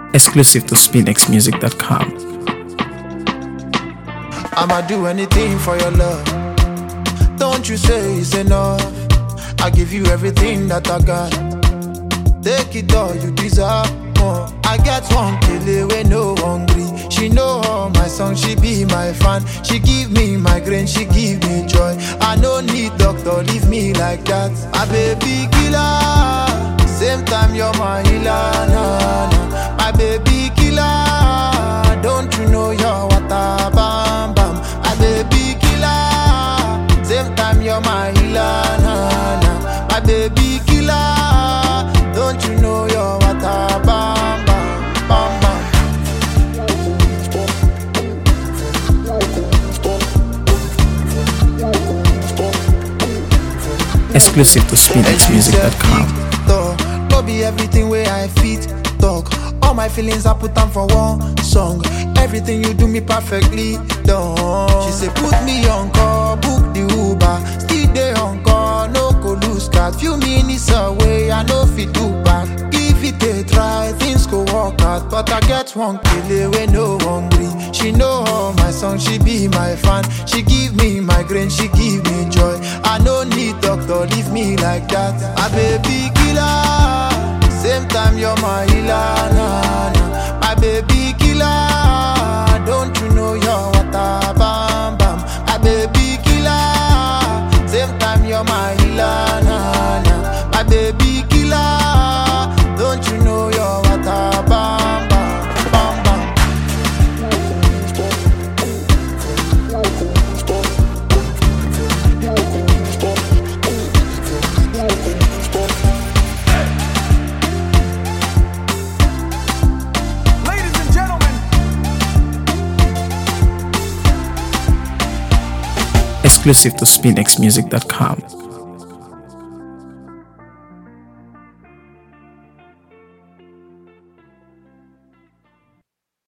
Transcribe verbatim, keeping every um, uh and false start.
Exclusive to spinx music dot com. I'ma do anything for your love. Don't you say it's enough? I give you everything that I got. Take it all, you deserve more. I get one killer when no hungry. She know all my songs, she be my fan. She give me migraine, she give me joy. I no need doctor, leave me like that. My baby killer, same time you're my healer. Nah, nah. My baby killer, don't you know you're water bam bam. My baby killer, same time you're my healer. Nah, nah. My baby killer, don't you know you're water bam bam bam bam. Exclusive to spinx music dot com. No be everything where I fit talk. All my feelings I put on for one song. Everything you do me perfectly done. She say put me on call, book the Uber. Still dey on call, no go lose card. Few minutes away, I know fit do back. Give it a try, things go work out. But I get one killer when no hungry. She know all my songs, she be my fan. She give me migraine, she give me joy. I no need doctor, leave me like that. My baby killer, same time you're my healer. Nah, nah. My baby killer, don't you know you're water bam bam. My baby killer, same time you're my healer. Nah, nah. My baby killer, don't you know you're water bam bam bam bam. Ladies and gentlemen, Exclusive to spinx music dot com.